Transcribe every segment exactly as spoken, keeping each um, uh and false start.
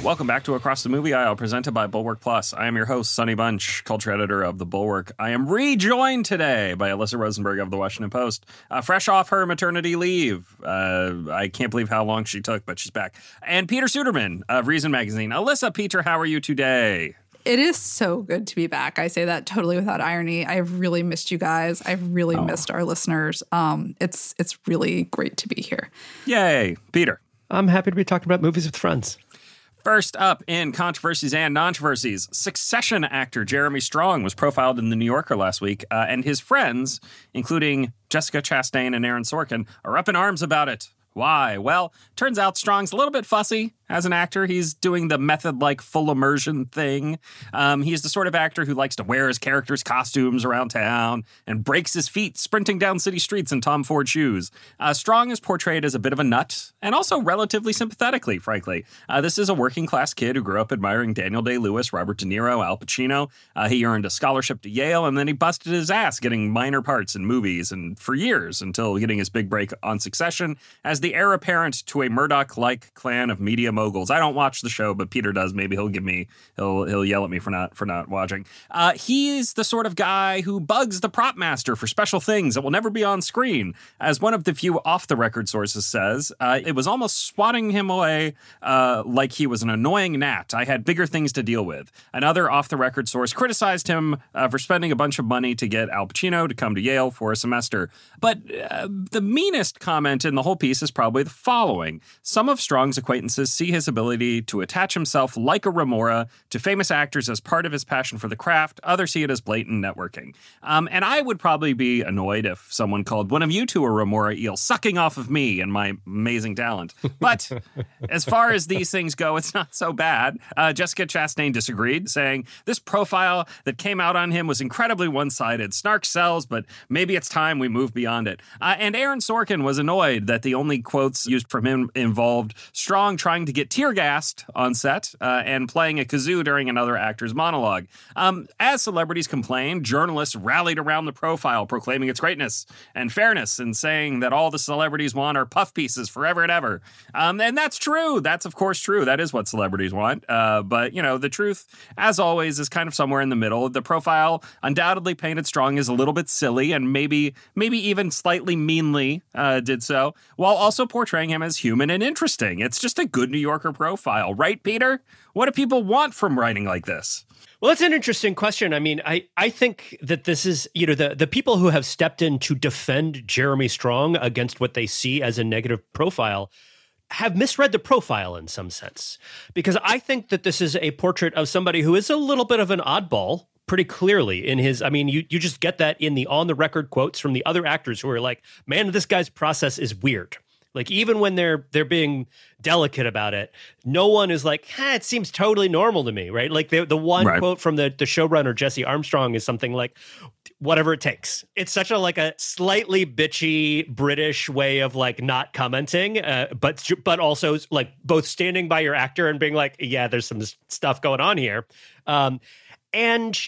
Welcome back to Across the Movie Aisle, presented by Bulwark Plus. I am your host, Sonny Bunch, culture editor of The Bulwark. I am rejoined today by Alyssa Rosenberg of The Washington Post, uh, fresh off her maternity leave. Uh, I can't believe how long she took, but she's back. And Peter Suderman of Reason Magazine. Alyssa, Peter, how are you today? It is so good to be back. I say that totally without irony. I've really missed you guys. I've really oh. missed our listeners. Um, it's it's really great to be here. Yay. Peter. I'm happy to be talking about movies with friends. First up in controversies and non-controversies, Succession actor Jeremy Strong was profiled in The New Yorker last week, uh, and his friends, including Jessica Chastain and Aaron Sorkin, are up in arms about it. Why? Well, turns out Strong's a little bit fussy as an actor. He's doing the method-like full immersion thing. Um, he's the sort of actor who likes to wear his character's costumes around town and breaks his feet sprinting down city streets in Tom Ford shoes. Uh, Strong is portrayed as a bit of a nut, and also relatively sympathetically, frankly. Uh, this is a working-class kid who grew up admiring Daniel Day-Lewis, Robert De Niro, Al Pacino. Uh, he earned a scholarship to Yale, and then he busted his ass getting minor parts in movies, and for years, until getting his big break on Succession as the heir apparent to a Murdoch-like clan of media moguls. I don't watch the show, but Peter does. Maybe he'll give me, he'll he'll yell at me for not for not watching. Uh, he's the sort of guy who bugs the prop master for special things that will never be on screen. As one of the few off-the-record sources says, uh, it was almost swatting him away uh, like he was an annoying gnat. I had bigger things to deal with. Another off-the-record source criticized him uh, for spending a bunch of money to get Al Pacino to come to Yale for a semester. But uh, the meanest comment in the whole piece is probably the following. Some of Strong's acquaintances see his ability to attach himself like a remora to famous actors as part of his passion for the craft. Others see it as blatant networking. Um, and I would probably be annoyed if someone called one of you two a remora eel sucking off of me and my amazing talent. But as far as these things go, it's not so bad. Uh, Jessica Chastain disagreed, saying this profile that came out on him was incredibly one-sided. Snark sells, but maybe it's time we move beyond it. Uh, and Aaron Sorkin was annoyed that the only quotes used from him involved Strong trying to get tear gassed on set uh, and playing a kazoo during another actor's monologue. Um, as celebrities complained, journalists rallied around the profile, proclaiming its greatness and fairness and saying that all the celebrities want are puff pieces forever and ever. Um, and that's true. That's, of course, true. That is what celebrities want. Uh, but, you know, the truth, as always, is kind of somewhere in the middle. The profile undoubtedly painted Strong as a little bit silly and maybe maybe even slightly meanly uh, did so, while also portraying him as human and interesting. It's just a good New Yorker profile, right, Peter? What do people want from writing like this? Well, it's an interesting question. I mean, I, I think that this is, you know, the, the people who have stepped in to defend Jeremy Strong against what they see as a negative profile have misread the profile in some sense. Because I think that this is a portrait of somebody who is a little bit of an oddball, pretty clearly in his, I mean, you, you just get that in the on-the-record quotes from the other actors who are like, man, this guy's process is weird. Like, even when they're they're being delicate about it, no one is like, ah, it seems totally normal to me, right? Like, the, the one right. quote from the, the showrunner, Jesse Armstrong, is something like, whatever it takes. It's such a, like, a slightly bitchy British way of, like, not commenting, uh, but but also, like, both standing by your actor and being like, yeah, there's some stuff going on here. Um, and...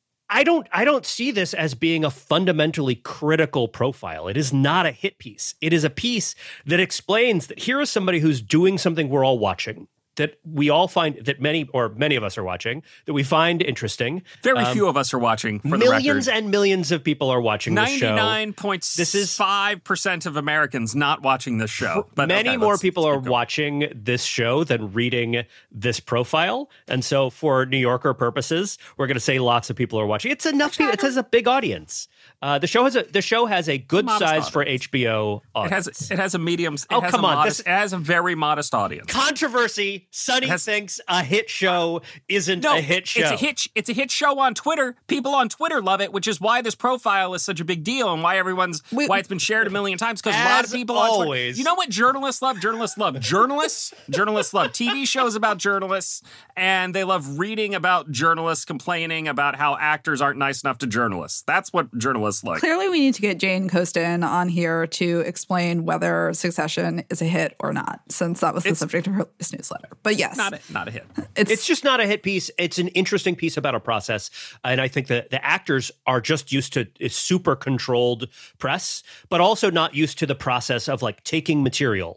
I don't I don't see this as being a fundamentally critical profile. It is not a hit piece. It is a piece that explains that here is somebody who's doing something we're all watching, that we all find, that many or many of us are watching, that we find interesting. Very um, few of us are watching, for millions the record. and millions of people are watching this show. ninety-nine point five percent of Americans not watching this show. But many okay, more let's, people let's are watching this show than reading this profile. And so for New Yorker purposes, we're going to say lots of people are watching. It's enough people. It has a big audience. Uh, the show has a the show has a good size audience. For H B O audience. It has it has a medium. It oh has come a on! Modest, This, it has a very modest audience. Controversy. Sonny has, thinks a hit show isn't no, a hit show. It's a hit. It's a hit show on Twitter. People on Twitter love it, which is why this profile is such a big deal and why everyone's Wait, why it's been shared a million times. Because a lot of people always. on Twitter. You know what journalists love? Journalists love journalists. Journalists love T V shows about journalists, and they love reading about journalists complaining about how actors aren't nice enough to journalists. That's what journalists like. Clearly, we need to get Jane Coaston on here to explain whether Succession is a hit or not, since that was the it's, subject of her latest newsletter. But yes, not a, not a hit. It's, it's just not a hit piece. It's an interesting piece about a process, and I think that the actors are just used to a super controlled press, but also not used to the process of like taking material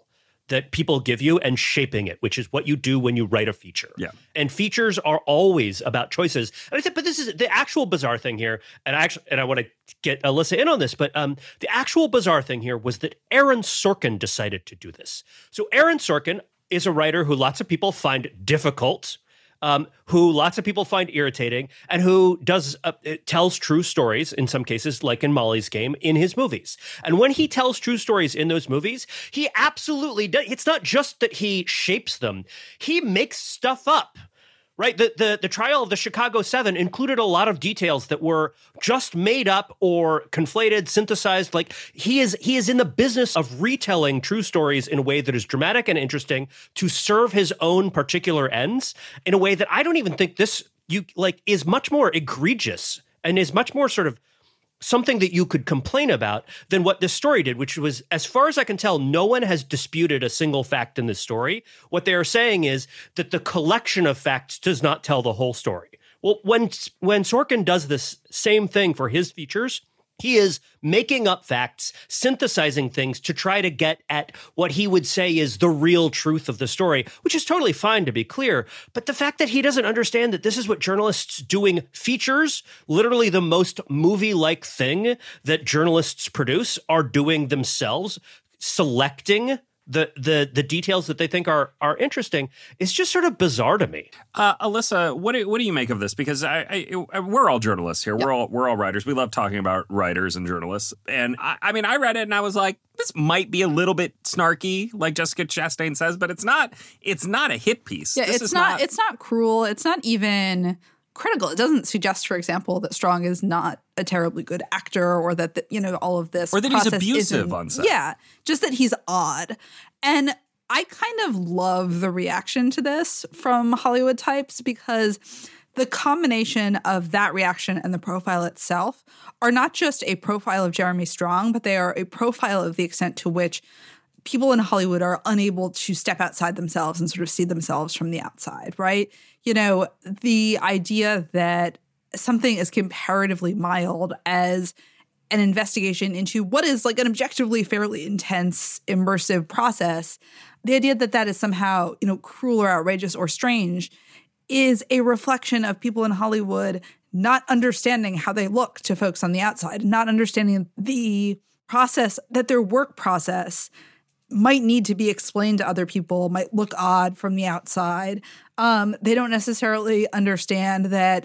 that people give you and shaping it, which is what you do when you write a feature. Yeah. And features are always about choices. And I think, but this is the actual bizarre thing here. And I actually, and I want to get Alyssa in on this, but um, the actual bizarre thing here was that Aaron Sorkin decided to do this. So Aaron Sorkin is a writer who lots of people find difficult, Um, who lots of people find irritating, and who does uh, tells true stories in some cases, like in Molly's Game, in his movies. And when he tells true stories in those movies, he absolutely does. It's not just that he shapes them; he makes stuff up. Right, the, the the trial of the Chicago Seven included a lot of details that were just made up or conflated, synthesized. Like he is he is in the business of retelling true stories in a way that is dramatic and interesting to serve his own particular ends in a way that I don't even think this you like is much more egregious and is much more sort of something that you could complain about than what this story did, which was, as far as I can tell, no one has disputed a single fact in this story. What they are saying is that the collection of facts does not tell the whole story. Well, when when Sorkin does this same thing for his features, he is making up facts, synthesizing things to try to get at what he would say is the real truth of the story, which is totally fine, to be clear. But the fact that he doesn't understand that this is what journalists doing features, literally the most movie-like thing that journalists produce, are doing themselves, selecting the the the details that they think are are interesting, is just sort of bizarre to me. Uh, Alyssa, what do what do you make of this? Because I, I we're all journalists here. Yep. We're all we're all writers. We love talking about writers and journalists. And I, I mean, I read it and I was like, this might be a little bit snarky, like Jessica Chastain says, but it's not. It's not a hit piece. Yeah, this it's is not, not. It's not cruel. It's not even critical. It doesn't suggest, for example, that Strong is not a terribly good actor, or that the, you know all of this, or that he's abusive on set. Yeah, just that he's odd. And I kind of love the reaction to this from Hollywood types, because the combination of that reaction and the profile itself are not just a profile of Jeremy Strong, but they are a profile of the extent to which people in Hollywood are unable to step outside themselves and sort of see themselves from the outside, right? You know, the idea that something as comparatively mild as an investigation into what is like an objectively fairly intense, immersive process, the idea that that is somehow, you know, cruel or outrageous or strange is a reflection of people in Hollywood not understanding how they look to folks on the outside, not understanding the process, that their work process might need to be explained to other people, might look odd from the outside. Um, they don't necessarily understand that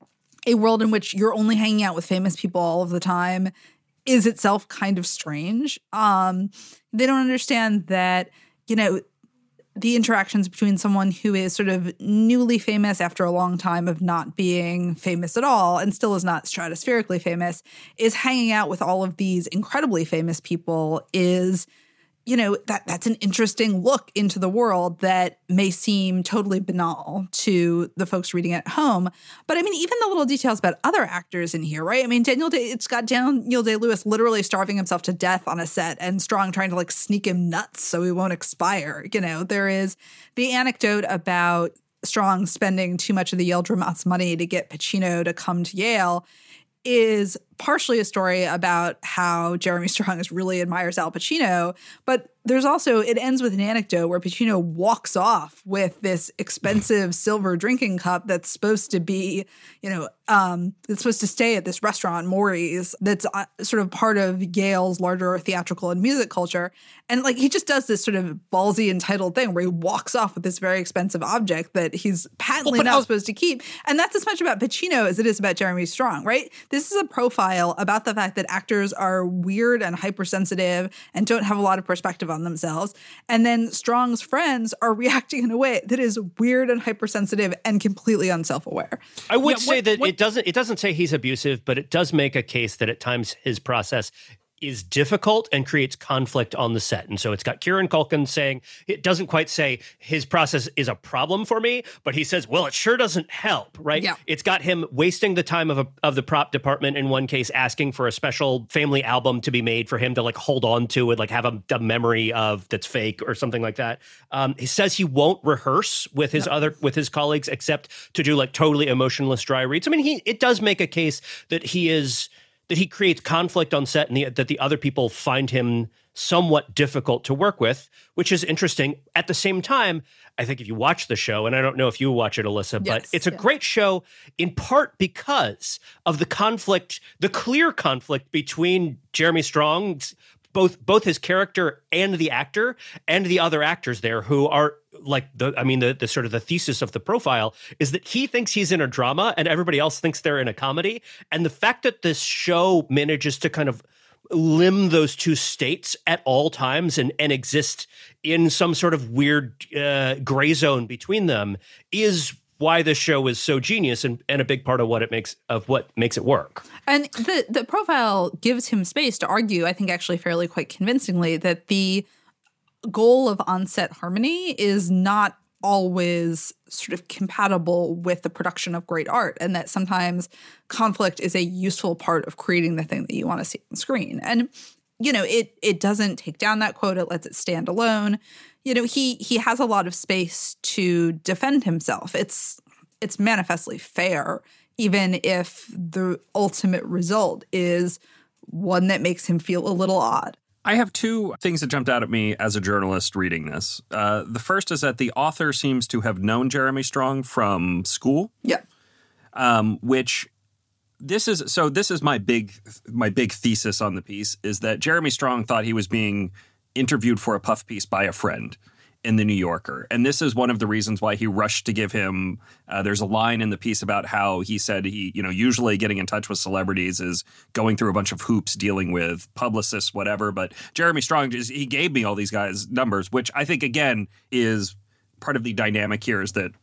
a world in which you're only hanging out with famous people all of the time is itself kind of strange. Um, they don't understand that, you know, the interactions between someone who is sort of newly famous after a long time of not being famous at all and still is not stratospherically famous is hanging out with all of these incredibly famous people is, you know, that that's an interesting look into the world that may seem totally banal to the folks reading at home. But I mean, even the little details about other actors in here, right? I mean, Daniel Day, it's got Daniel Day-Lewis literally starving himself to death on a set and Strong trying to like sneak him nuts so he won't expire. You know, there is the anecdote about Strong spending too much of the Yale Dramat's money to get Pacino to come to Yale is partially a story about how Jeremy Strong is really admires Al Pacino, but there's also, it ends with an anecdote where Pacino walks off with this expensive silver drinking cup that's supposed to be, you know, um, it's supposed to stay at this restaurant, Maury's, that's uh, sort of part of Yale's larger theatrical and music culture. And like, he just does this sort of ballsy, entitled thing where he walks off with this very expensive object that he's patently well, not I'll- supposed to keep. And that's as much about Pacino as it is about Jeremy Strong, right? This is a profile about the fact that actors are weird and hypersensitive and don't have a lot of perspective on themselves. And then Strong's friends are reacting in a way that is weird and hypersensitive and completely unself-aware. I would yeah, say what, that what, it doesn't it doesn't say he's abusive, but it does make a case that at times his process is difficult and creates conflict on the set. And so it's got Kieran Culkin saying, it doesn't quite say his process is a problem for me, but he says, well, it sure doesn't help, right? Yeah. It's got him wasting the time of a, of the prop department in one case, asking for a special family album to be made for him to like hold on to and like have a, a memory of that's fake or something like that. Um, he says he won't rehearse with his no. other, with his colleagues, except to do like totally emotionless dry reads. I mean, he, it does make a case that he is, that he creates conflict on set and the, that the other people find him somewhat difficult to work with, which is interesting. At the same time, I think if you watch the show, and I don't know if you watch it, Alyssa, but Yes, it's a yeah. great show in part because of the conflict, the clear conflict between Jeremy Strong's both both his character and the actor and the other actors there who are like the I mean the the sort of the thesis of the profile is that he thinks he's in a drama and everybody else thinks they're in a comedy. And the fact that this show manages to kind of limn those two states at all times and, and exist in some sort of weird uh, gray zone between them is why this show is so genius and, and a big part of what it makes of what makes it work. And the the profile gives him space to argue, I think actually fairly quite convincingly, that the goal of on-set harmony is not always sort of compatible with the production of great art, and that sometimes conflict is a useful part of creating the thing that you want to see on screen. And, you know, it it doesn't take down that quote, it lets it stand alone. You know, he he has a lot of space to defend himself. It's it's manifestly fair, even if the ultimate result is one that makes him feel a little odd. I have two things that jumped out at me as a journalist reading this. Uh, the first is that the author seems to have known Jeremy Strong from school. Yeah. Um, which this is so this is my big my big thesis on the piece is that Jeremy Strong thought he was being interviewed for a puff piece by a friend in the New Yorker. And this is one of the reasons why he rushed to give him, uh, there's a line in the piece about how he said he, you know, usually getting in touch with celebrities is going through a bunch of hoops, dealing with publicists, whatever. But Jeremy Strong, just, he gave me all these guys' numbers, which I think, again, is part of the dynamic here is that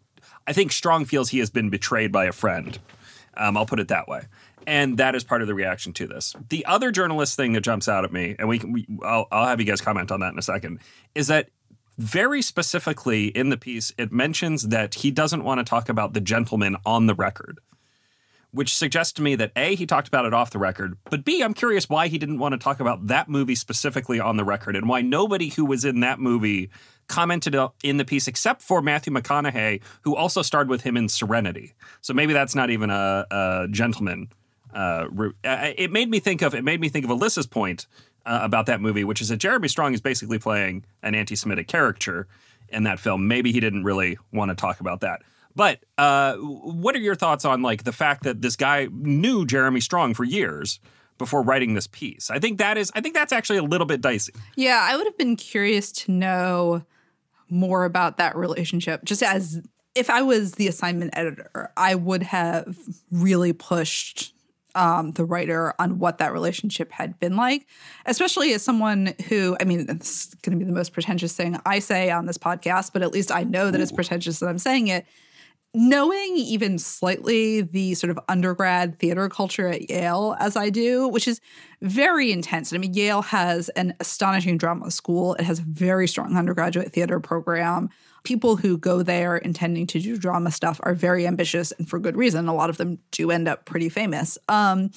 I think Strong feels he has been betrayed by a friend. Um, I'll put it that way. And that is part of the reaction to this. The other journalist thing that jumps out at me, and we can, we, I'll, I'll have you guys comment on that in a second, is that very specifically in the piece, it mentions that he doesn't want to talk about The Gentleman on the record, which suggests to me that A, he talked about it off the record, but B, I'm curious why he didn't want to talk about that movie specifically on the record and why nobody who was in that movie commented in the piece except for Matthew McConaughey, who also starred with him in Serenity. So maybe that's not even a, a Gentleman. Uh, it made me think of it made me think of Alyssa's point uh, about that movie, which is that Jeremy Strong is basically playing an anti-Semitic caricature in that film. Maybe he didn't really want to talk about that. But uh, what are your thoughts on like the fact that this guy knew Jeremy Strong for years before writing this piece? I think that is I think that's actually a little bit dicey. Yeah, I would have been curious to know more about that relationship. Just as if I was the assignment editor, I would have really pushed Um, the writer on what that relationship had been like, especially as someone who, I mean, this is going to be the most pretentious thing I say on this podcast, but at least I know that Ooh. It's pretentious that I'm saying it. Knowing even slightly the sort of undergrad theater culture at Yale as I do, which is very intense. I mean, Yale has an astonishing drama school. It has a very strong undergraduate theater program. People who go there intending to do drama stuff are very ambitious and for good reason. A lot of them do end up pretty famous. Um,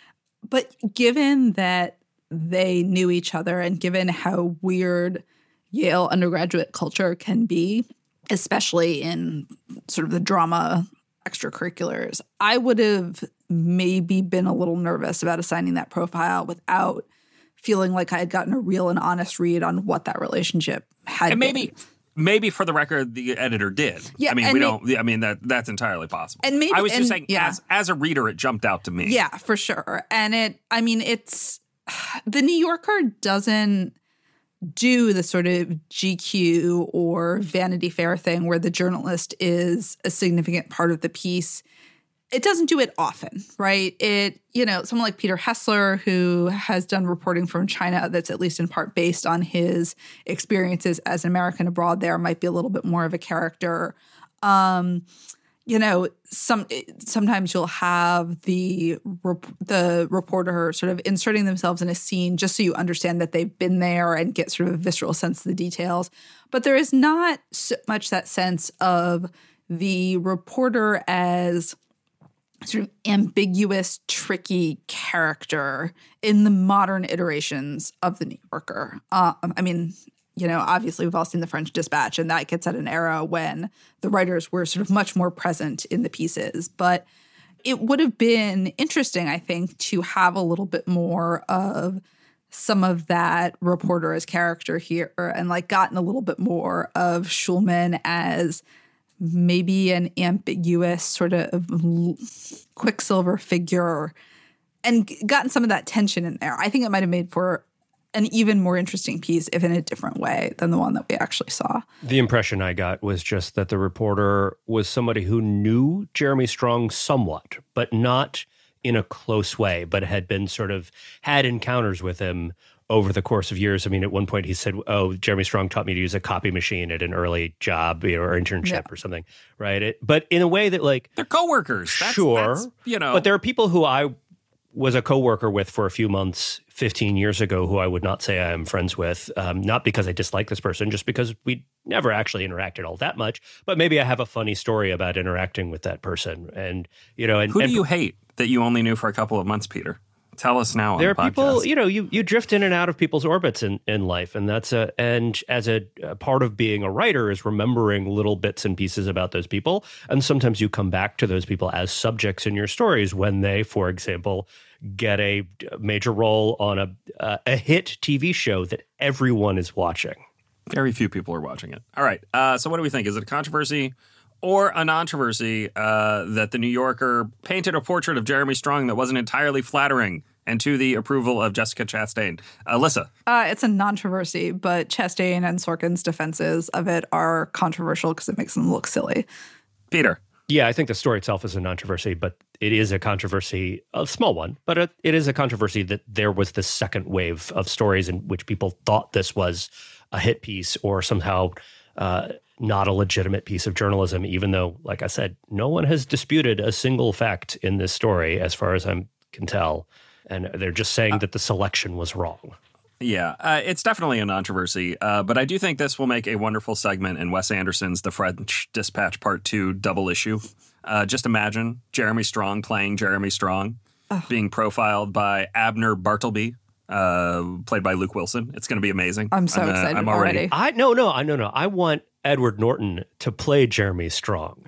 but given that they knew each other and given how weird Yale undergraduate culture can be, especially in sort of the drama extracurriculars, I would have maybe been a little nervous about assigning that profile without feeling like I had gotten a real and honest read on what that relationship had and been. Maybe, maybe for the record, the editor did. Yeah, I mean, we may- don't. I mean, that that's entirely possible. And maybe I was just and, saying, yeah. as as a reader, it jumped out to me. Yeah, for sure. And it, I mean, it's the New Yorker doesn't do the sort of G Q or Vanity Fair thing where the journalist is a significant part of the piece. It doesn't do it often, right? It, you know, someone like Peter Hessler, who has done reporting from China that's at least in part based on his experiences as an American abroad there, might be a little bit more of a character. Um, you know, some sometimes you'll have the the reporter sort of inserting themselves in a scene just so you understand that they've been there and get sort of a visceral sense of the details. But there is not so much that sense of the reporter as sort of ambiguous, tricky character in the modern iterations of the New Yorker. Uh, I mean, you know, obviously we've all seen the French Dispatch, and that gets at an era when the writers were sort of much more present in the pieces. But it would have been interesting, I think, to have a little bit more of some of that reporter as character here and like gotten a little bit more of Schulman as maybe an ambiguous sort of Quicksilver figure and gotten some of that tension in there. I think it might have made for an even more interesting piece, if in a different way than the one that we actually saw. The impression I got was just that the reporter was somebody who knew Jeremy Strong somewhat, but not in a close way, but had been sort of had encounters with him over the course of years. I mean, at one point he said, oh, Jeremy Strong taught me to use a copy machine at an early job, you know, or internship yeah. or something, right? It, but in a way that like... They're coworkers. That's, sure. That's, you know. But there are people who I was a coworker with for a few months fifteen years ago who I would not say I am friends with, um, not because I dislike this person, just because we never actually interacted all that much. But maybe I have a funny story about interacting with that person. And, you know, and who do and, you hate that you only knew for a couple of months, Peter? Tell us now. On there are the people, you know, you you drift in and out of people's orbits in, in life. And that's a, and as a, a part of being a writer is remembering little bits and pieces about those people. And sometimes you come back to those people as subjects in your stories when they, for example, get a major role on a uh, a hit T V show that everyone is watching. Very few people are watching it. All right. Uh, so what do we think? Is it a controversy or a non-controversy uh, that the New Yorker painted a portrait of Jeremy Strong that wasn't entirely flattering and to the approval of Jessica Chastain? Alyssa? Uh, it's a non-controversy, but Chastain and Sorkin's defenses of it are controversial because it makes them look silly. Peter? Yeah, I think the story itself is a controversy, but it is a controversy, a small one, but it, it is a controversy that there was this second wave of stories in which people thought this was a hit piece or somehow uh, not a legitimate piece of journalism, even though, like I said, no one has disputed a single fact in this story as far as I can tell. And they're just saying uh, that the selection was wrong. Yeah, uh, it's definitely a controversy, uh, but I do think this will make a wonderful segment in Wes Anderson's The French Dispatch Part two double issue. Uh, just imagine Jeremy Strong playing Jeremy Strong, oh. being profiled by Abner Bartleby, uh, played by Luke Wilson. It's going to be amazing. I'm so I'm, uh, excited I'm already. already. I no no I no no. I want Edward Norton to play Jeremy Strong.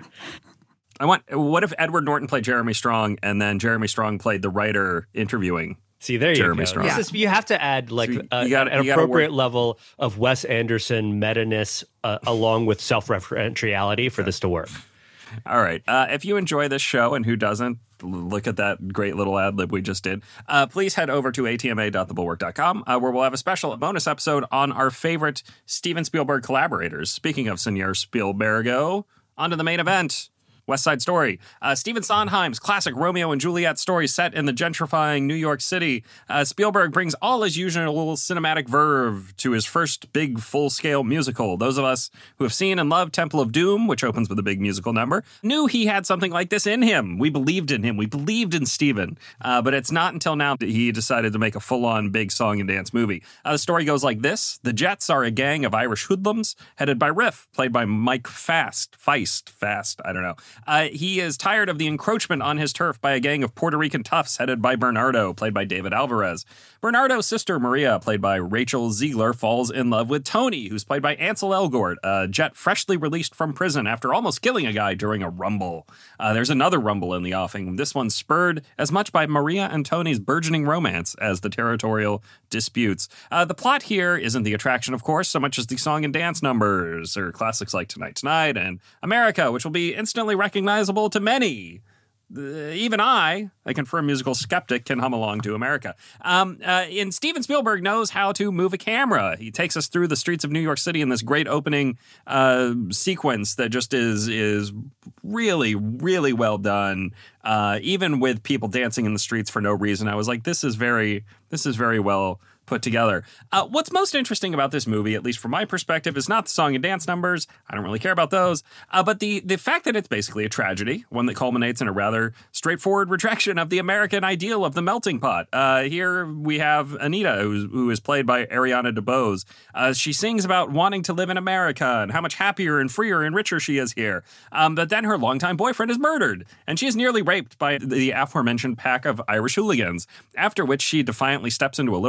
I want. What if Edward Norton played Jeremy Strong and then Jeremy Strong played the writer interviewing? See, there you Jeremy go. Strong. This is, you have to add like So you, uh, you gotta, an you gotta appropriate work. level of Wes Anderson meta-ness uh, along with self-referentiality for this to work. All right. Uh, if you enjoy this show, and who doesn't, look at that great little ad lib we just did, uh, please head over to a t m a dot the bulwark dot com, uh, where we'll have a special bonus episode on our favorite Steven Spielberg collaborators. Speaking of Senor Spielbergo, on to the main event. West Side Story. Uh, Stephen Sondheim's classic Romeo and Juliet story set in the gentrifying New York City. Uh, Spielberg brings all his usual cinematic verve to his first big full-scale musical. Those of us who have seen and loved Temple of Doom, which opens with a big musical number, knew he had something like this in him. We believed in him. We believed in Stephen. Uh, but it's not until now that he decided to make a full-on big song and dance movie. Uh, the story goes like this. The Jets are a gang of Irish hoodlums headed by Riff, played by Mike Fast. Feist. Fast. I don't know. Uh, he is tired of the encroachment on his turf by a gang of Puerto Rican toughs headed by Bernardo, played by David Alvarez. Bernardo's sister, Maria, played by Rachel Ziegler, falls in love with Tony, who's played by Ansel Elgort, a Jet freshly released from prison after almost killing a guy during a rumble. Uh, there's another rumble in the offing, this one spurred as much by Maria and Tony's burgeoning romance as the territorial disputes. Uh, the plot here isn't the attraction, of course, so much as the song and dance numbers, or classics like Tonight Tonight and America, which will be instantly recognizable to many. Uh, even I, a confirmed musical skeptic, can hum along to America. Um, uh, and Steven Spielberg knows how to move a camera. He takes us through the streets of New York City in this great opening uh, sequence that just is is really, really well done. Uh, even with people dancing in the streets for no reason, I was like, this is very, this is very well put together. Uh, what's most interesting about this movie, at least from my perspective, is not the song and dance numbers. I don't really care about those. Uh, but the the fact that it's basically a tragedy, one that culminates in a rather straightforward rejection of the American ideal of the melting pot. Uh, here we have Anita, who's, who is played by Ariana DeBose. Uh, she sings about wanting to live in America and how much happier and freer and richer she is here. Um, but then her longtime boyfriend is murdered, and she is nearly raped by the aforementioned pack of Irish hooligans, after which she defiantly steps into a little halo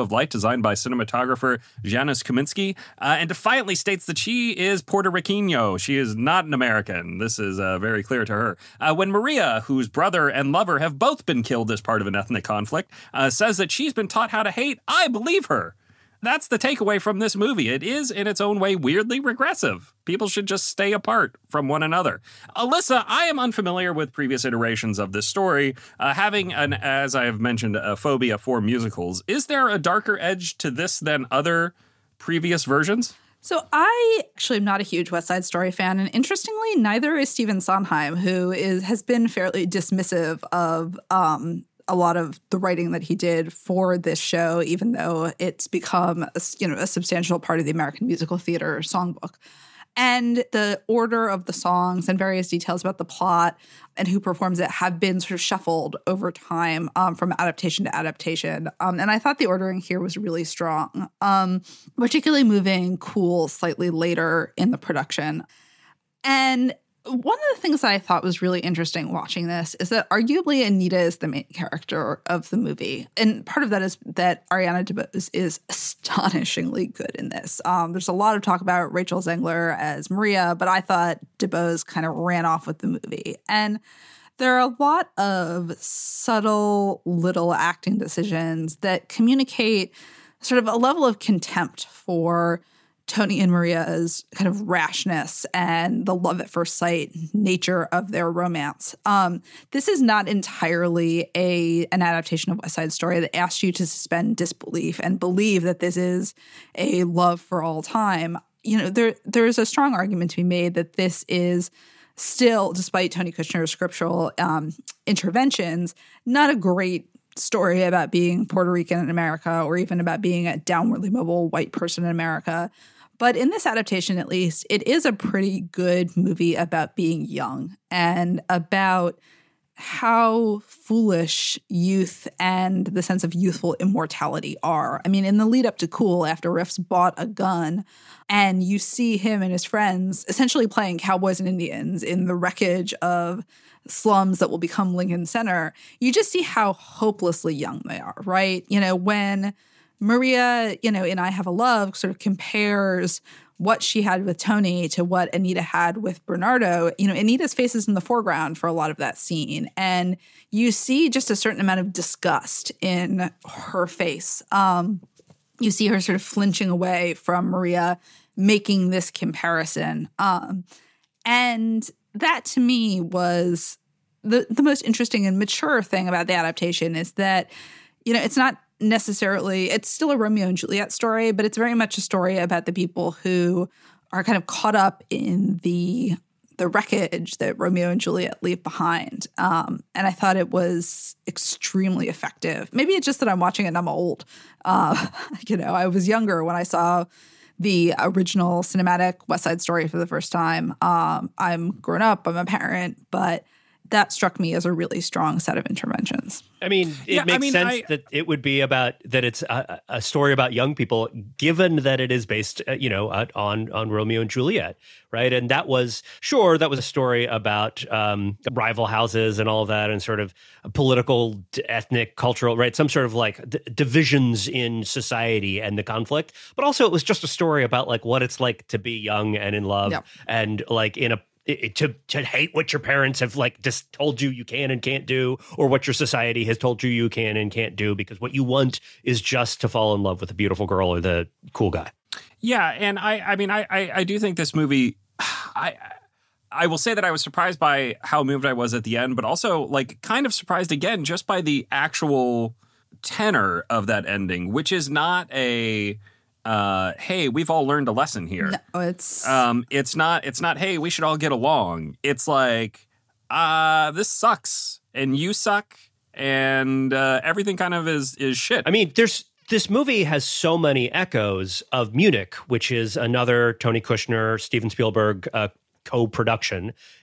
of Light, designed by cinematographer Janusz Kaminski, uh, and defiantly states that she is Puerto Riqueño. She is not an American. This is uh, very clear to her. Uh, when Maria, whose brother and lover have both been killed as part of an ethnic conflict, uh, says that she's been taught how to hate, I believe her. That's the takeaway from this movie. It is, in its own way, weirdly regressive. People should just stay apart from one another. Alyssa, I am unfamiliar with previous iterations of this story. Uh, having, an, as I have mentioned, a phobia for musicals, is there a darker edge to this than other previous versions? So I actually am not a huge West Side Story fan, and interestingly, neither is Stephen Sondheim, who is has been fairly dismissive of um, a lot of the writing that he did for this show, even though it's become a, you know, a substantial part of the American musical theater songbook. And the order of the songs and various details about the plot and who performs it have been sort of shuffled over time um, from adaptation to adaptation. Um, and I thought the ordering here was really strong, um, particularly moving Cool slightly later in the production. And one of the things that I thought was really interesting watching this is that arguably Anita is the main character of the movie. And part of that is that Ariana DeBose is astonishingly good in this. Um, there's a lot of talk about Rachel Zegler as Maria, but I thought DeBose kind of ran off with the movie. And there are a lot of subtle little acting decisions that communicate sort of a level of contempt for Tony and Maria's kind of rashness and the love at first sight nature of their romance. Um, this is not entirely a an adaptation of West Side Story that asks you to suspend disbelief and believe that this is a love for all time. You know, there there's a strong argument to be made that this is still, despite Tony Kushner's scriptural um, interventions, not a great story about being Puerto Rican in America or even about being a downwardly mobile white person in America. But in this adaptation, at least, it is a pretty good movie about being young and about how foolish youth and the sense of youthful immortality are. I mean, in the lead up to Cool, after Riffs bought a gun, and you see him and his friends essentially playing cowboys and Indians in the wreckage of slums that will become Lincoln Center, you just see how hopelessly young they are, right? You know, when Maria, you know, in I Have a Love sort of compares what she had with Tony to what Anita had with Bernardo, you know, Anita's face is in the foreground for a lot of that scene. And you see just a certain amount of disgust in her face. Um, you see her sort of flinching away from Maria making this comparison. Um, and that to me was the, the most interesting and mature thing about the adaptation is that, you know, it's not necessarily, it's still a Romeo and Juliet story, but it's very much a story about the people who are kind of caught up in the the wreckage that Romeo and Juliet leave behind. Um, and I thought it was extremely effective. Maybe it's just that I'm watching it and I'm old. Uh, you know, I was younger when I saw the original cinematic West Side Story for the first time. Um, I'm grown up, I'm a parent, but that struck me as a really strong set of interventions. I mean, it yeah, makes I mean, sense I, that it would be about that. It's a, a story about young people, given that it is based, uh, you know, on on Romeo and Juliet, right? And that was sure that was a story about um, rival houses and all of that, and sort of political, ethnic, cultural, right? Some sort of like d- divisions in society and the conflict. But also, it was just a story about like what it's like to be young and in love, yep. and like in a It, to to hate what your parents have like just told you you can and can't do, or what your society has told you you can and can't do, because what you want is just to fall in love with the beautiful girl or the cool guy. Yeah, and I I mean I I, I do think this movie, I I will say that I was surprised by how moved I was at the end, but also like kind of surprised again just by the actual tenor of that ending, which is not a uh hey, we've all learned a lesson here. No, it's um it's not it's not hey, we should all get along. It's like uh this sucks and you suck and uh everything kind of is is shit. I mean, there's this movie has so many echoes of Munich, which is another Tony Kushner, Steven Spielberg uh, co-production.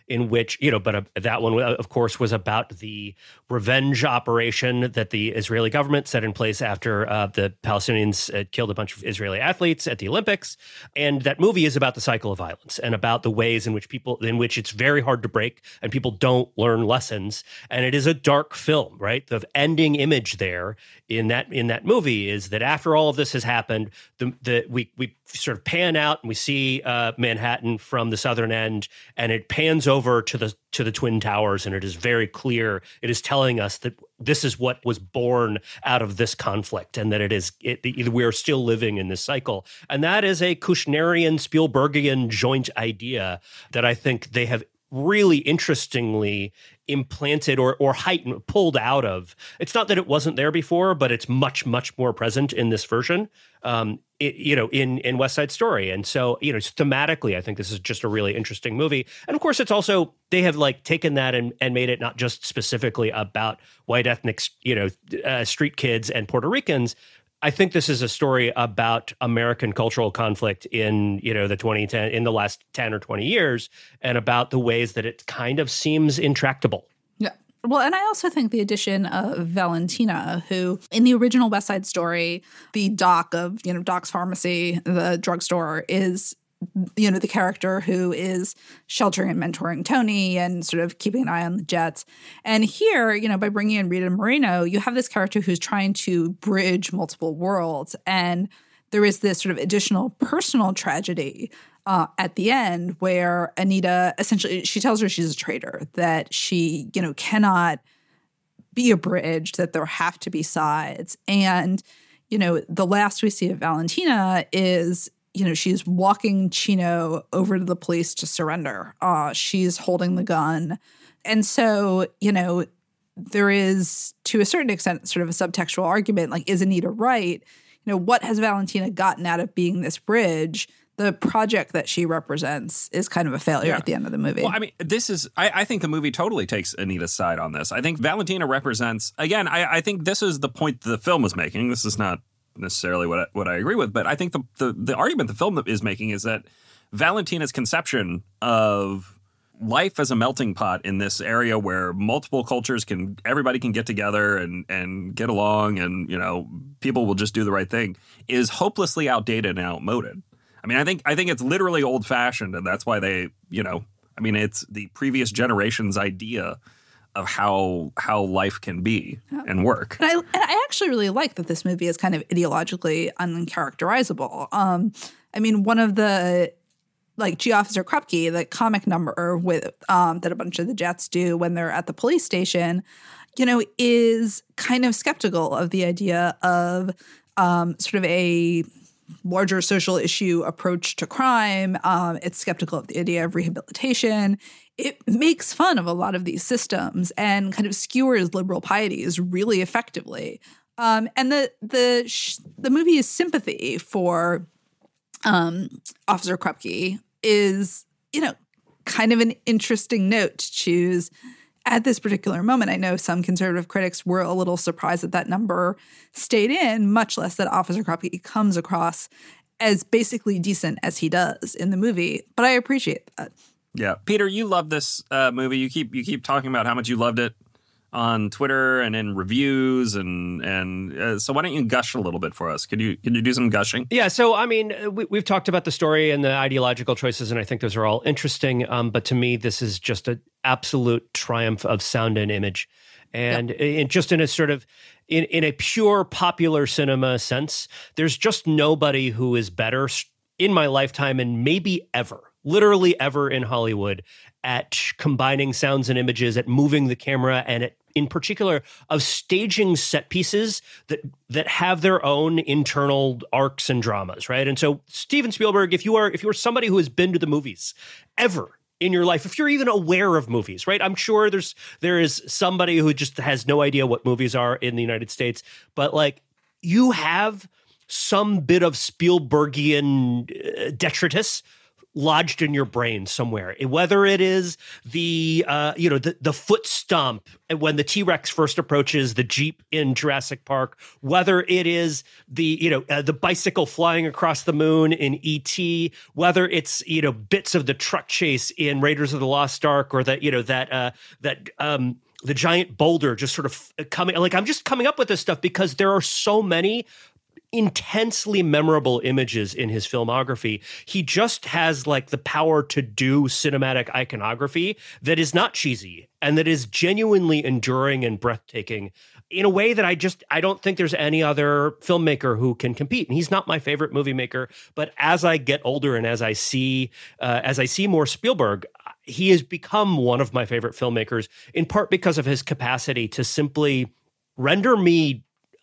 in which, you know, but uh, that one, of course, was about the revenge operation that the Israeli government set in place after uh, the Palestinians uh, killed a bunch of Israeli athletes at the Olympics. And that movie is about the cycle of violence and about the ways in which people, in which it's very hard to break and people don't learn lessons. And it is a dark film, right? The ending image there in that in that movie is that after all of this has happened, the, the we we sort of pan out and we see uh, Manhattan from the southern end, and it pans over to the to the Twin Towers, and it is very clear. It is telling us that this is what was born out of this conflict, and that it is it, we are still living in this cycle. And that is a Kushnerian, Spielbergian joint idea that I think they have really interestingly implanted or or heightened, pulled out of. It's not that it wasn't there before, but it's much, much more present in this version, um, it, you know, in, in West Side Story. And so, you know, thematically, I think this is just a really interesting movie. And of course, it's also, they have like taken that and, and made it not just specifically about white ethnic, you know, uh, street kids and Puerto Ricans. I think this is a story about American cultural conflict in, you know, the twenty ten, in the last ten or twenty years, and about the ways that it kind of seems intractable. Yeah. Well, and I also think the addition of Valentina, who in the original West Side Story, the doc of, you know, Doc's Pharmacy, the drugstore, is, you know, the character who is sheltering and mentoring Tony and sort of keeping an eye on the Jets. And here, you know, by bringing in Rita Moreno, you have this character who's trying to bridge multiple worlds. And there is this sort of additional personal tragedy uh, at the end where Anita essentially, she tells her she's a traitor, that she, you know, cannot be a bridge, that there have to be sides. And, you know, the last we see of Valentina is, you know, she's walking Chino over to the police to surrender. Uh, she's holding the gun. And so, you know, there is, to a certain extent, sort of a subtextual argument, like, is Anita right? You know, what has Valentina gotten out of being this bridge? The project that she represents is kind of a failure yeah. at the end of the movie. Well, I mean, this is, I, I think the movie totally takes Anita's side on this. I think Valentina represents, again, I, I think this is the point the film is making. This is not necessarily what I, what I agree with, but I think the, the the argument the film is making is that Valentina's conception of life as a melting pot in this area where multiple cultures can, everybody can get together and and get along, and, you know, people will just do the right thing, is hopelessly outdated and outmoded. I mean, I think I think it's literally old fashioned, and that's why they, you know, I mean, it's the previous generation's idea of how how life can be and work. And I, and I actually really like that this movie is kind of ideologically uncharacterizable. Um, I mean, one of the, like, G Officer Krupke, the comic number with um, that a bunch of the Jets do when they're at the police station, you know, is kind of skeptical of the idea of um, sort of a larger social issue approach to crime. Um, it's skeptical of the idea of rehabilitation. It makes fun of a lot of these systems and kind of skewers liberal pieties really effectively. Um, and the the sh- the movie's sympathy for um, Officer Krupke is, you know, kind of an interesting note to choose at this particular moment. I know some conservative critics were a little surprised that that number stayed in, much less that Officer Krupke comes across as basically decent as he does in the movie. But I appreciate that. Yeah. Peter, you love this uh, movie. You keep you keep talking about how much you loved it on Twitter and in reviews, and and uh, so why don't you gush a little bit for us? Could you could you do some gushing? Yeah. So I mean, we, we've talked about the story and the ideological choices, and I think those are all interesting. Um, but to me, this is just an absolute triumph of sound and image, and yep. in, just in a sort of in in a pure popular cinema sense, there's just nobody who is better in my lifetime and maybe ever. Literally ever in Hollywood at combining sounds and images, at moving the camera, and at, in particular, of staging set pieces that that have their own internal arcs and dramas, right? And so, Steven Spielberg, if you are if you are somebody who has been to the movies ever in your life, if you're even aware of movies, right? I'm sure there's there is somebody who just has no idea what movies are in the United States, but like you have some bit of Spielbergian uh, detritus lodged in your brain somewhere. Whether it is the uh, you know the the foot stomp when the T-Rex first approaches the Jeep in Jurassic Park, whether it is the you know uh, the bicycle flying across the moon in E T, whether it's you know bits of the truck chase in Raiders of the Lost Ark, or that you know that uh, that um, the giant boulder just sort of coming. Like I'm just coming up with this stuff because there are so many intensely memorable images in his filmography. He just has like the power to do cinematic iconography that is not cheesy and that is genuinely enduring and breathtaking in a way that I just, I don't think there's any other filmmaker who can compete. And he's not my favorite movie maker, but as I get older and as I see, uh, as I see more Spielberg, he has become one of my favorite filmmakers, in part because of his capacity to simply render me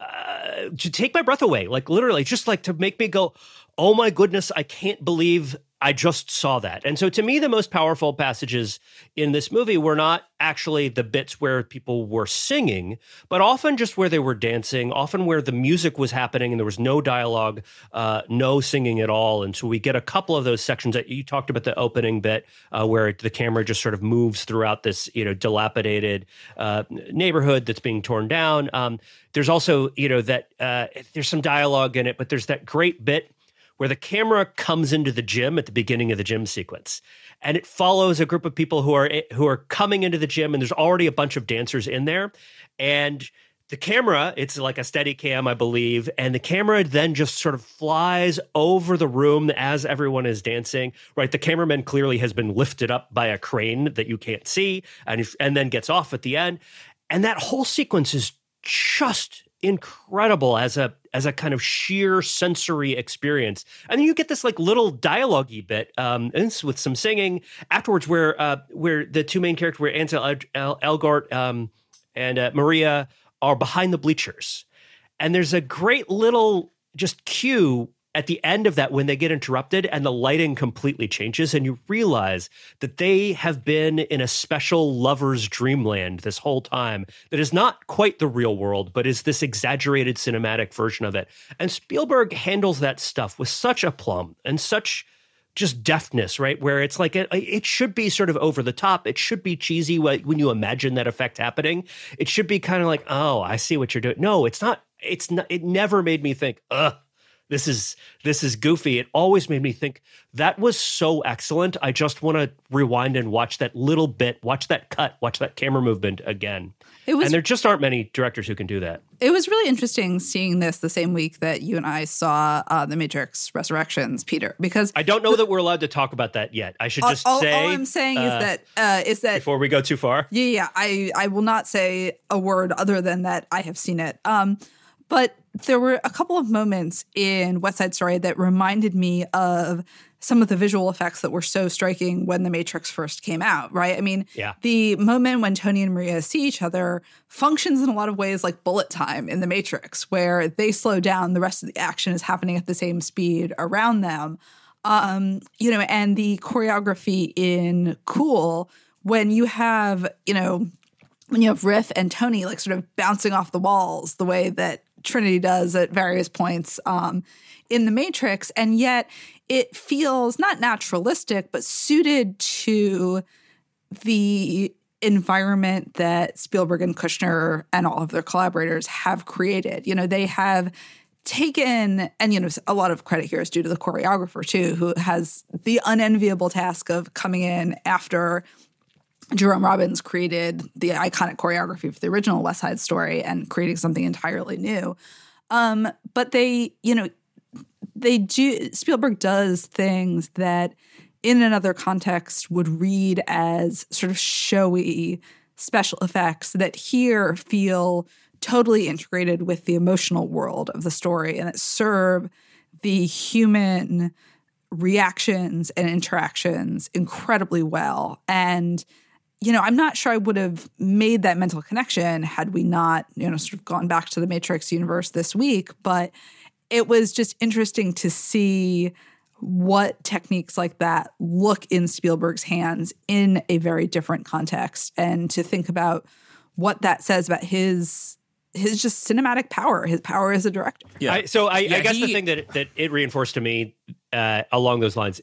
Uh, to take my breath away, like literally, just like to make me go, oh my goodness, I can't believe I just saw that. And so to me, the most powerful passages in this movie were not actually the bits where people were singing, but often just where they were dancing, often where the music was happening and there was no dialogue, uh, no singing at all. And so we get a couple of those sections that you talked about, the opening bit uh, where the camera just sort of moves throughout this, you know, dilapidated uh, neighborhood that's being torn down. Um, there's also, you know, that uh, there's some dialogue in it, but there's that great bit where the camera comes into the gym at the beginning of the gym sequence, and it follows a group of people who are who are coming into the gym, and there's already a bunch of dancers in there, and the camera, it's like a steady cam, I believe, and the camera then just sort of flies over the room as everyone is dancing, right? The cameraman clearly has been lifted up by a crane that you can't see, and and then gets off at the end, and that whole sequence is just incredible as a as a kind of sheer sensory experience. And then you get this like little dialogue-y bit um, with some singing afterwards where uh, where the two main characters, where Ansel El- Elgort um, and uh, Maria are behind the bleachers. And there's a great little just cue at the end of that when they get interrupted and the lighting completely changes and you realize that they have been in a special lover's dreamland this whole time that is not quite the real world, but is this exaggerated cinematic version of it. And Spielberg handles that stuff with such aplomb and such just deftness, right? Where it's like, it, it should be sort of over the top. It should be cheesy when you imagine that effect happening. It should be kind of like, oh, I see what you're doing. No, it's not. It's not. It never made me think, ugh, This is this is goofy. It always made me think that was so excellent. I just want to rewind and watch that little bit, watch that cut, watch that camera movement again. It was, and there just aren't many directors who can do that. It was really interesting seeing this the same week that you and I saw uh, The Matrix Resurrections, Peter, because I don't know the, that we're allowed to talk about that yet. I should just all, say. All I'm saying uh, is that uh, is that before we go too far. Yeah, yeah. I I will not say a word other than that I have seen it. Um, but there were a couple of moments in West Side Story that reminded me of some of the visual effects that were so striking when The Matrix first came out, right? I mean, yeah. The moment when Tony and Maria see each other functions in a lot of ways like bullet time in The Matrix, where they slow down, the rest of the action is happening at the same speed around them. Um, you know, and the choreography in Cool, when you have, you know, when you have Riff and Tony like sort of bouncing off the walls the way that Trinity does at various points um, in The Matrix, and yet it feels not naturalistic, but suited to the environment that Spielberg and Kushner and all of their collaborators have created. You know, they have taken, and, you know, a lot of credit here is due to the choreographer too, who has the unenviable task of coming in after Jerome Robbins created the iconic choreography for the original West Side Story and creating something entirely new. Um, but they, you know, they do, Spielberg does things that in another context would read as sort of showy special effects that here feel totally integrated with the emotional world of the story and that serve the human reactions and interactions incredibly well. And you know, I'm not sure I would have made that mental connection had we not, you know, sort of gone back to the Matrix universe this week. But it was just interesting to see what techniques like that look in Spielberg's hands in a very different context, and to think about what that says about his his just cinematic power, his power as a director. Yeah. I, so I, yeah, I guess he, the thing that that it reinforced to me uh, along those lines is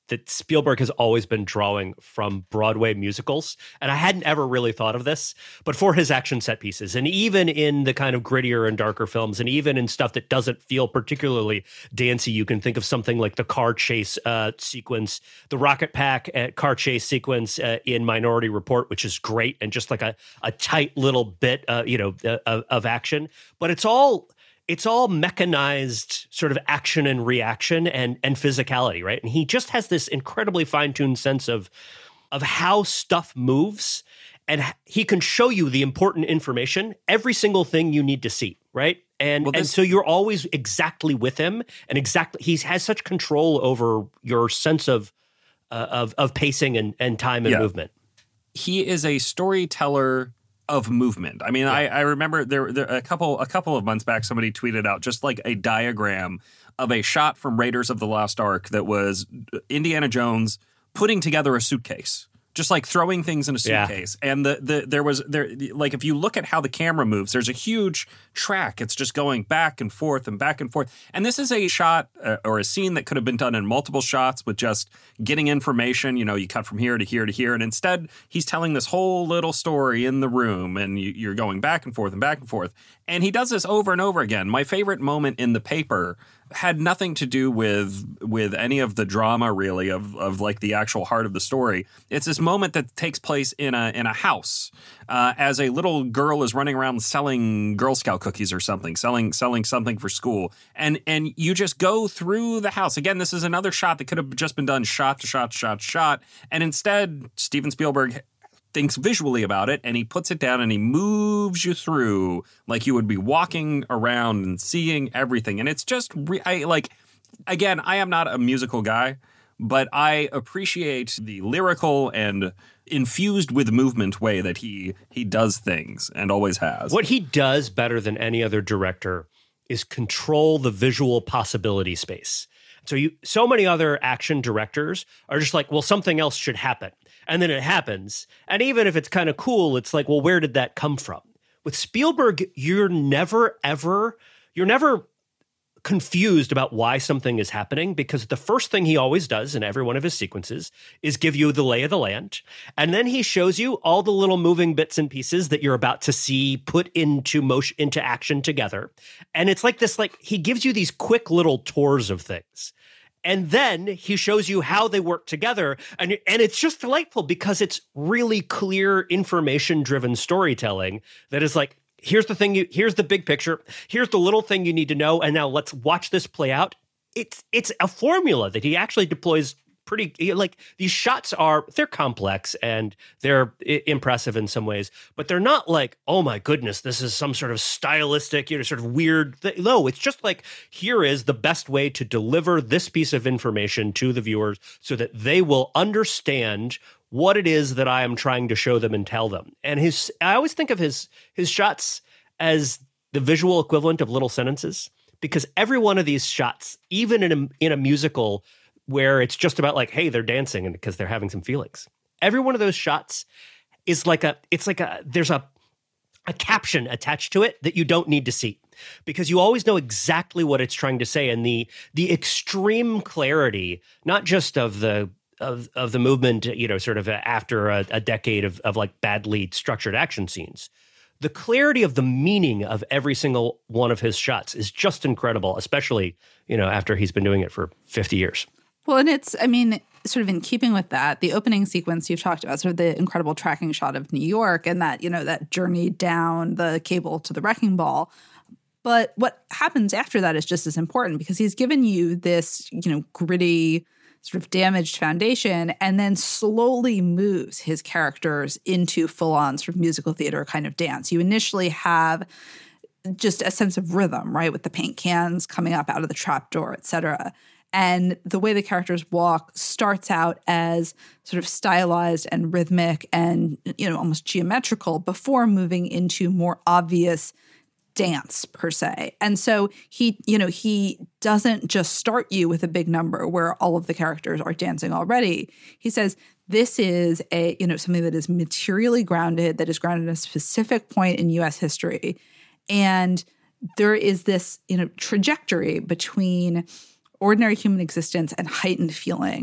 that Spielberg has always been drawing from Broadway musicals. And I hadn't ever really thought of this, but for his action set pieces, and even in the kind of grittier and darker films, and even in stuff that doesn't feel particularly dancey, you can think of something like the car chase uh, sequence, the rocket pack uh, car chase sequence uh, in Minority Report, which is great and just like a, a tight little bit, uh, you know, uh, of, of action. But it's all... It's all mechanized sort of action and reaction and and physicality, right? And he just has this incredibly fine-tuned sense of of how stuff moves, and he can show you the important information, every single thing you need to see, right? And, well, this- and so you're always exactly with him, and exactly he has such control over your sense of uh, of of pacing and, and time and yeah. movement. He is a storyteller of movement. I mean, yeah. I, I remember there, there a couple a couple of months back, somebody tweeted out just like a diagram of a shot from Raiders of the Lost Ark that was Indiana Jones putting together a suitcase. Just like throwing things in a suitcase. Yeah. And the, the there was there like if you look at how the camera moves, there's a huge track. It's just going back and forth and back and forth. And this is a shot uh, or a scene that could have been done in multiple shots with just getting information. You know, you cut from here to here to here. And instead, he's telling this whole little story in the room, and you, you're going back and forth and back and forth. And he does this over and over again. My favorite moment in the paper had nothing to do with with any of the drama, really, of of like the actual heart of the story. It's this moment that takes place in a in a house uh, as a little girl is running around selling Girl Scout cookies or something, selling selling something for school, and and you just go through the house. Again, this is another shot that could have just been done shot to shot, shot, shot, and instead Steven Spielberg thinks visually about it, and he puts it down and he moves you through like you would be walking around and seeing everything. And it's just re- I, like, again, I am not a musical guy, but I appreciate the lyrical and infused with movement way that he he does things and always has. What he does better than any other director is control the visual possibility space. So you, so many other action directors are just like, well, something else should happen. And then it happens. And even if it's kind of cool, it's like, well, where did that come from? With Spielberg, you're never, ever, you're never confused about why something is happening, because the first thing he always does in every one of his sequences is give you the lay of the land. And then he shows you all the little moving bits and pieces that you're about to see put into motion, into action together. And it's like this, like he gives you these quick little tours of things. And then he shows you how they work together. And, and it's just delightful because it's really clear information-driven storytelling that is like, here's the thing, you, here's the big picture, here's the little thing you need to know, and now let's watch this play out. It's it's a formula that he actually deploys pretty, like, these shots are, they're complex and they're I- impressive in some ways, but they're not like, oh my goodness, this is some sort of stylistic, you know, sort of weird thing. No, it's just like, here is the best way to deliver this piece of information to the viewers so that they will understand what it is that I am trying to show them and tell them. And his, I always think of his his shots as the visual equivalent of little sentences, because every one of these shots, even in a, in a musical where it's just about like, hey, they're dancing and because they're having some feelings, every one of those shots is like a, it's like a, there's a, a caption attached to it that you don't need to see, because you always know exactly what it's trying to say. And the, the extreme clarity, not just of the, of, of the movement, you know, sort of after a, a decade of, of like badly structured action scenes, the clarity of the meaning of every single one of his shots is just incredible, especially, you know, after he's been doing it for fifty years. Well, and it's, I mean, sort of in keeping with that, the opening sequence you've talked about, sort of the incredible tracking shot of New York and that, you know, that journey down the cable to the wrecking ball. But what happens after that is just as important, because he's given you this, you know, gritty, sort of damaged foundation, and then slowly moves his characters into full-on sort of musical theater kind of dance. You initially have just a sense of rhythm, right, with the paint cans coming up out of the trapdoor, et cetera. And the way the characters walk starts out as sort of stylized and rhythmic and, you know, almost geometrical before moving into more obvious dance per se. And so he, you know, he doesn't just start you with a big number where all of the characters are dancing already. He says, this is a, you know, something that is materially grounded, that is grounded in a specific point in U S history. And there is this, you know, trajectory between ordinary human existence and heightened feeling.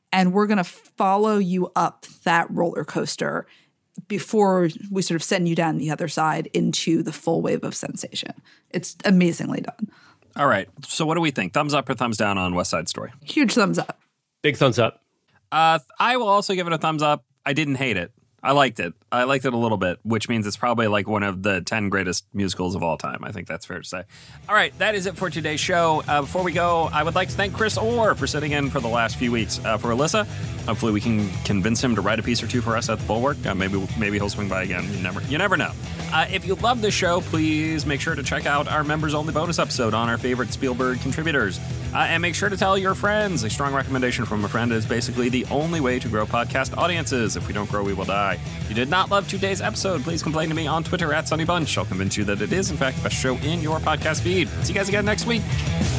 and we're going to follow you up that roller coaster before we sort of send you down the other side into the full wave of sensation. It's amazingly done. All right. So what do we think? Thumbs up or thumbs down on West Side Story? Huge thumbs up. Big thumbs up. Uh, I will also give it a thumbs up. I didn't hate it. I liked it. I liked it a little bit, which means it's probably like one of the ten greatest musicals of all time. I think that's fair to say. All right, that is it for today's show. Uh, before we go, I would like to thank Chris Orr for sitting in for the last few weeks. Uh, for Alyssa, hopefully we can convince him to write a piece or two for us at the Bulwark. Uh, maybe maybe he'll swing by again. You never you never know. Uh, if you love this show, please make sure to check out our members-only bonus episode on our favorite Spielberg contributors. Uh, and make sure to tell your friends. A strong recommendation from a friend is basically the only way to grow podcast audiences. If we don't grow, we will die. If you did not love today's episode, please complain to me on Twitter at Sunny Bunch. I'll convince you that it is, in fact, the best show in your podcast feed. See you guys again next week.